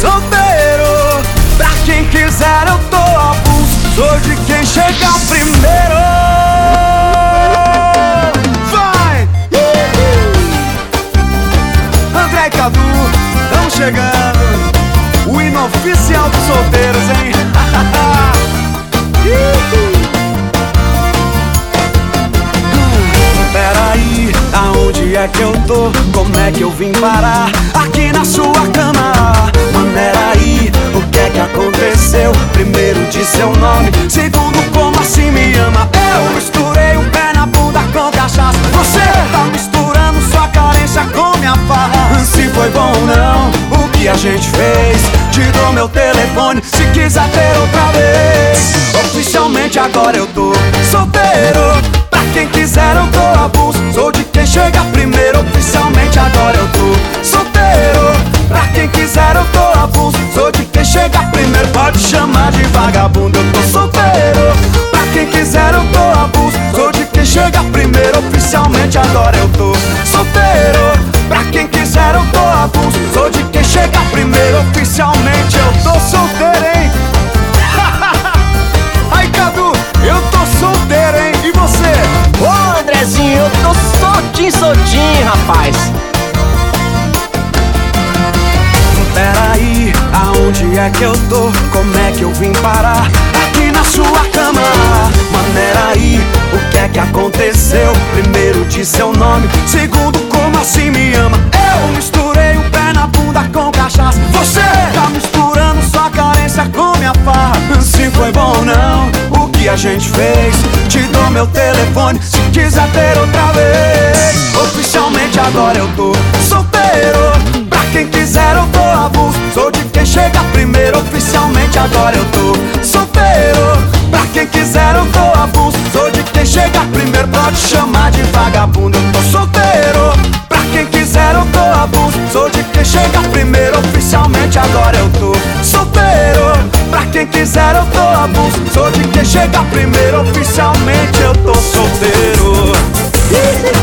solteiro. Pra quem quiser eu tô avulso, sou de quem chega primeiro. Vai! André e Cadu, tão chegando, o hino oficial dos solteiros, hein? Peraí, aonde é que eu tô? Como é que eu vim parar aqui na sua cama? Maneira aí, o que é que aconteceu? Primeiro diz seu nome, segundo como assim me ama. Eu misturei um pé na bunda com cachaça, você tá misturando sua carência com minha farra. Se foi bom ou não, o que a gente fez? Te dou meu telefone se quiser ter outra vez. Oficialmente agora eu tô solteiro. Pra quem quiser eu tô avulso, sou de quem chega primeiro. Oficialmente agora eu tô solteiro. Pra quem quiser eu tô avulso, sou de quem chega primeiro. Pode chamar de vagabundo, eu tô solteiro. Pra quem quiser eu tô avulso, sou de quem chega primeiro. Oficialmente agora eu tô solteiro. Pra quem quiser eu tô avulso, sou de quem chega primeiro. Oficialmente eu tô solteiro, hein? Ai, Cadu, eu tô solteiro, hein? E você? Ô, Andrezinho, eu tô soltinho, rapaz. Peraí, aonde é que eu tô? Como é que eu vim parar aqui na sua cama? Maneira aí, o que é que aconteceu? Primeiro diz seu nome, segundo como assim me ama. Eu misturei o pé na bunda com cachaça, você tá misturando sua carência com minha farra. Se foi bom ou não, o que a gente fez? Te dou meu telefone se quiser ter outra vez. Oficialmente agora eu tô solteiro. Pra quem quiser eu tô avulso, sou de quem chega primeiro. Oficialmente agora eu tô solteiro. Pra quem quiser eu tô avulso, sou de quem chega primeiro. Pode chamar de vagabundo, eu tô solteiro. Pra quem quiser eu tô avulso, sou de quem chega primeiro. Oficialmente agora eu tô solteiro. Pra quem quiser eu tô avulso, sou de quem chega primeiro. Oficialmente eu tô solteiro.